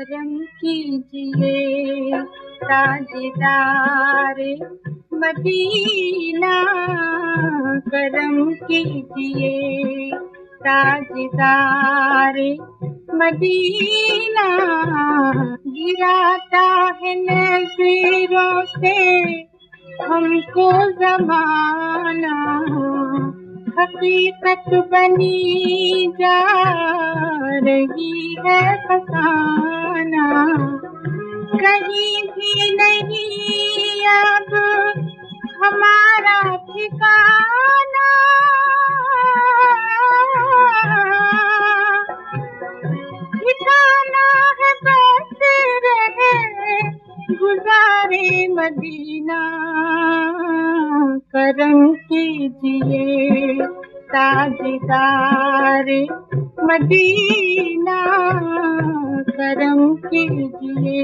करम कीजिए ताजदार मदीना, करम कीजिए ताजदार मदीना। गिराता है नज़रों से हमको ज़माना, हकीकत बनी जा रही है फसाना। कहीं भी नहीं अब हमारा ठिकाना, ठिकाना है बस रहे गुज़ारे मदीना। करम कीजिए ताजदार मदीना, करम कीजिए।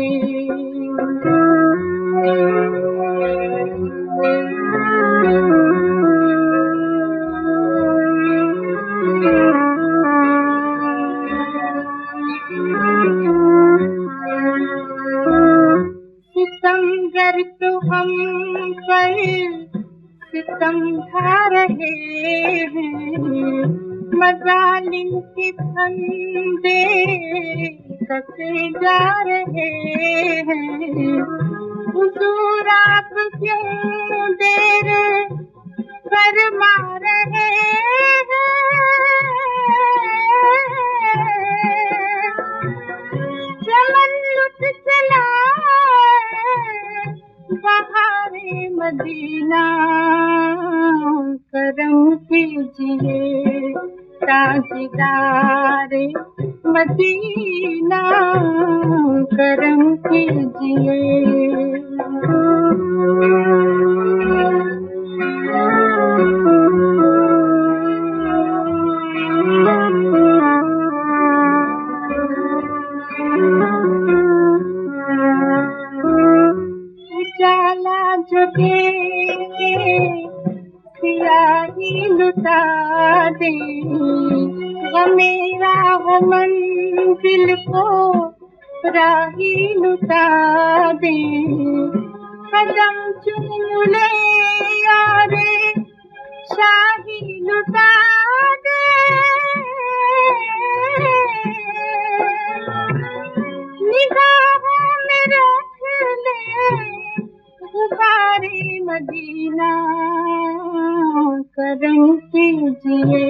सितमगर तो हम पर सितम ढा रहे हैं, मज़ालिम के फंदे कसे जा रहे हैं। हुजूर आप क्यों देर फरमा रहे हैं, चमन लुट चला बहारे मदीना। करम कीजिए ताजदार मदीना, करम कीजिए। उजाला जो देंगे सियाही लुटा दे, मेरा हो मंजिल को राही लुटा दे। कदम चूम ले यारे शाही लुटा दे, निगाहों में रख ले गुबारे मदीना। करम कीजिए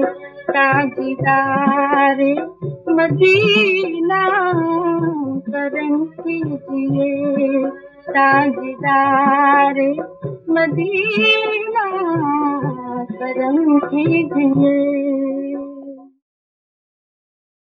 ताजदार मदीना, करम कीजिए ताजदार मदीना, करम कीजिए।